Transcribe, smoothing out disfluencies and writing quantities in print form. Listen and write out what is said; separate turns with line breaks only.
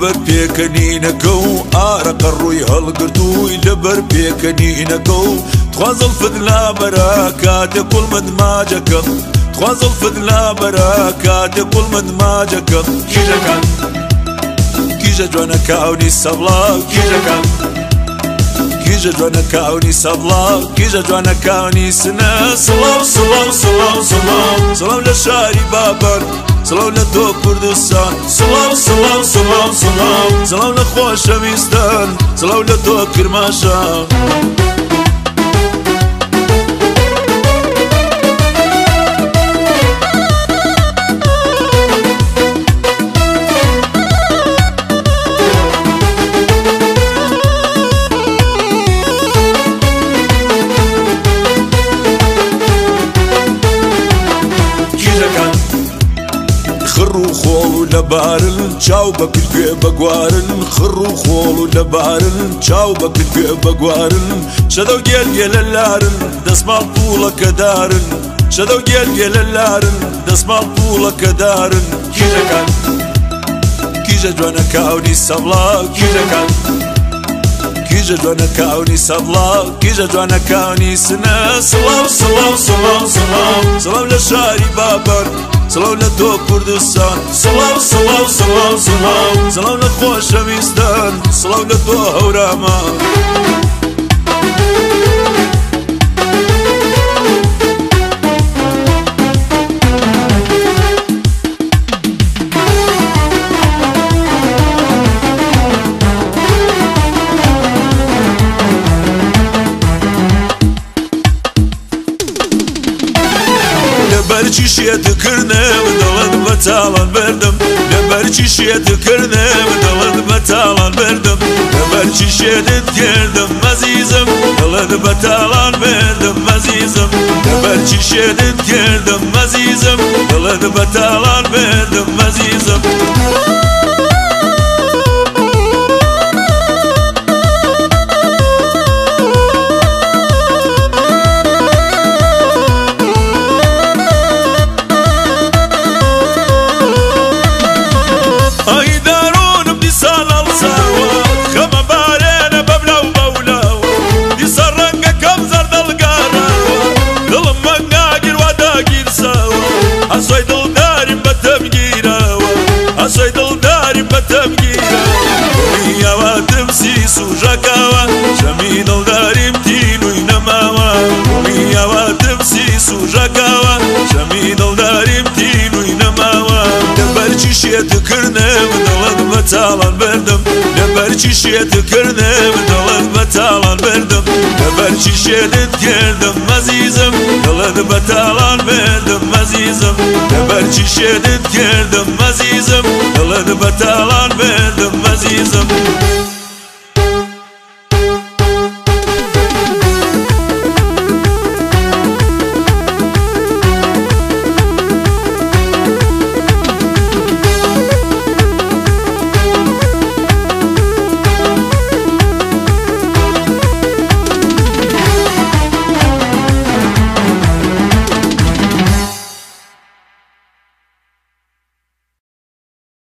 لەبەر پێکەنینەکە و ئارەقە ڕووی هەڵگرتووی لەبەر پێکەنینەکە و تخوازڵ فدلا بەرە کاتێ کوڵمت ماجەکەم تخوازڵ فدلا بەرە کاتێ کوڵمت ماجەکەم
کیژەکان
کیژە جوانە کاونی سەبڵا
کیژەکان
کیژە جوانە کاونی سەبڵا کیژە جوانە کاونی سنە سڵاو سڵاو سڵاو سڵاو سڵاو لە شاری بابەر سڵاو لە تۆ کوردستان سڵاو سڵاو سڵاو سڵاو سڵاو لە خۆشەویستان سڵاو لە تۆ کرماشان خڕ و خۆڵ و لەبارن چاو بە کردگوێ بەگوارن خڕ و خۆڵ و لەبارن چاو بە کردگوێ بەگوارن شەدە و گێلگێ لە لارن دەسماڵ پوڵەکە دارن شەدە و گێلگێ لە لارن دەسماڵ پوڵەکە دارن
کیژەکان
کیژە جوانە کاونی سەبڵا
کیژەکان
کیژە جوانە کاونی سەبڵا کیژە جوانە کاونی سنە سڵاو سڵاو سڵاو سڵاو سڵاو لە شاری بابەر سڵاو لە تۆ کوردستان سڵاو سڵاو سڵاو سڵاو سڵاو لە خۆشەویستان سڵاو لە تۆ هەورامان لەبەرچی شێتکردنێم دڵت بە تاڵان بردم لەبەرچی شێتکردنێم دڵت بە تاڵان بردم لەبەرچی شێتت کردم مەزیزم دڵت بە تاڵان بردم مەزیزم لەبەرچی شێتت کردم مەزیزم دڵت بە تاڵان بردم مەزیزم ئەسۆی دڵداریم بەتەم گیرەوە ئەسۆی دڵداریم بەتەم گیرەوە میاواتم سی سوژەکەوە شەمی دڵداریم تینووی نەماوە میاواتم سی سوژەکەوە شەمی دڵداریم تینووی نەماوە لەبەرچی شێتکردنێم دڵت بە تاڵان بردم لەبەرچی شێتکردنێم دڵت بە تاڵان بردم لەبەرچی شێتت کردم مەزیزم دڵت بە تاڵان بردم مەزیزم لەبەرچی شێتت کردم مەزیزم دڵت بە تاڵان بردم مەزیزم